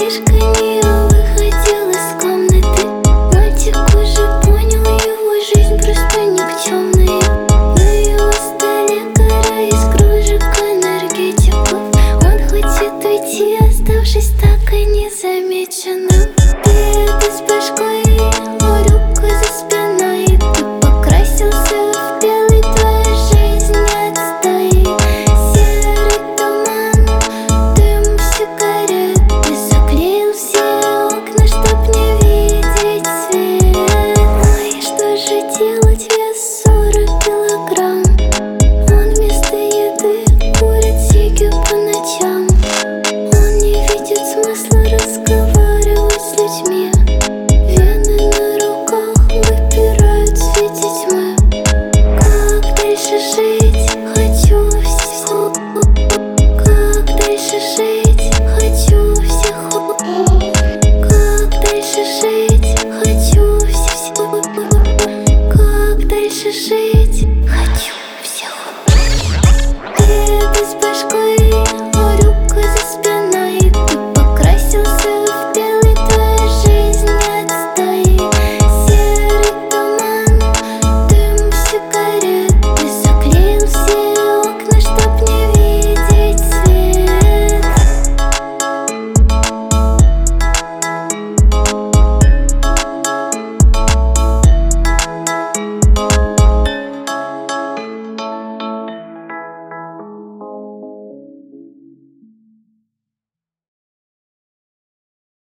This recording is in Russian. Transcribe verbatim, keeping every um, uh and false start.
братишка Нио выходил из комнаты. Мальчик уже понял, его жизнь просто никчемная. На его столе гора из кружек энергетиков. Он хочет уйти, оставшись так и незамеченным. Ты это с башкой, его руку за спиной. Ты покрасился в белый, твоя жизнь отстой. Серый туман, дым сигарет. Ты заклеил все окна, чтоб не видеть свет. Ой, что же делать, вес сорок килограмм. Он вместо еды курит сиги по ночам. Он не видит смысла разговаривать.